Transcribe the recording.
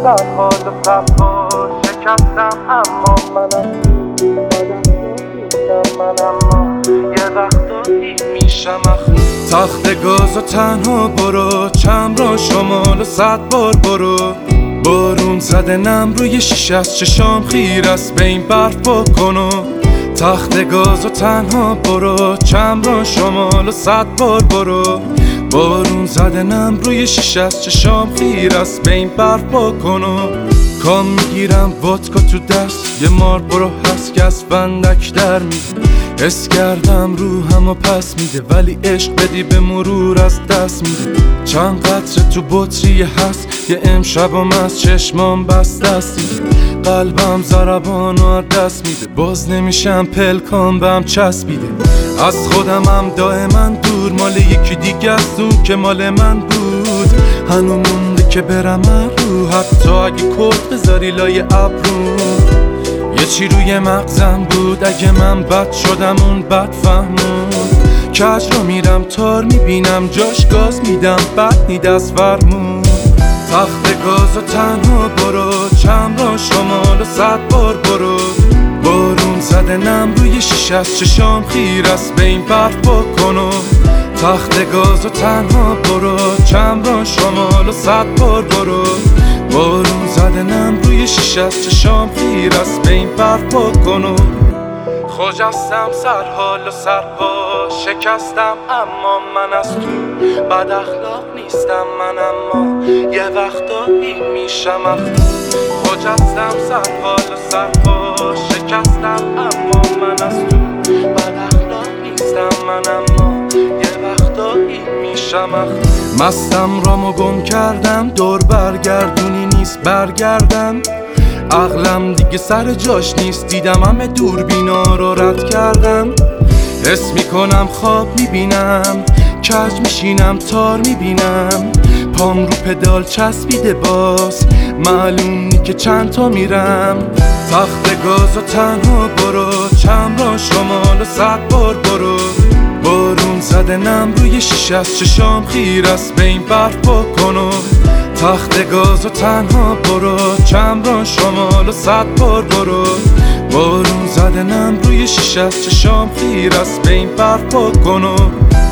سرها و صفها شکستم اما منم من اما یه وقتایی میشم تخت گاز و تنها برو، چم را شمال و 100 بار برو. بارون زده نم روی شیشه از چشام خیر است، به این برف بکنو. تخت گاز و تنها برو، چم را شمال و 100 بار برو. بارون زده نم روی شیشه از چشام خیر است، به این برف بکنو. کام میگیرم وودکا تو دست، یه مار برو هست که از فندک در میده. حس کردم روحم و پس میده، ولی عشق بدی به مرور از دست میده. چند قطره تو بطری هست، یه امشبم از چشمام بست دستی. قلبم ضربان و دست میده، باز نمیشم پلکام بهم چسبیده. از خودمم دائما دور، مال یکی دیگه است اون که مال من بود. هنو مونده که برم رو، حتی اگه کت بذاری لای ابرو. یه چی روی مغزم بود، اگه من بد شدم اون بد فهمون. کج رو میرم تار میبینم جاش گاز میدم، بد نی دست فرمون. تخت گاز و تنها برو، چم را شمال و 100 بار برو. بارون زده نم روی شیشه از چشام خیر است، به این برف بکنو. تخت گاز و تنها برو، چم را شمال و 100 بار برو. بارون زده نم روی شیشه از چشام خیر است، به این برف بکنو. خجستم سرحال و سرپا شکستم اما من از تو. بد اخلاق نیستم من اما یه وقتایی میشم اخلاق. خجستم سرحال و سرپا شکستم اما من از تو. بد اخلاق نیستم من اما یه وقتایی میشم اخلاق. مستم رامو گم کردم، دور برگردونی نیست برگردم. عقلم دیگه سر جاش نیست، دیدم همه دوربینا رو رد کردم. حس میکنم خواب میبینم، کج میشینم تار میبینم. پام رو پدال چسبیده باز، معلوم نی که چند تا میرم. تخت گاز و تنها برو، چم را شمال و 100 بار برو. بارون زده نم روی شیشه از چشام خیر است، به این برف بکنو. تخت گاز و تنها برو، چم را شمال و 100 بار برو. بارون زده نم روی شیشه از چشام خیر است، به این برف بکنو.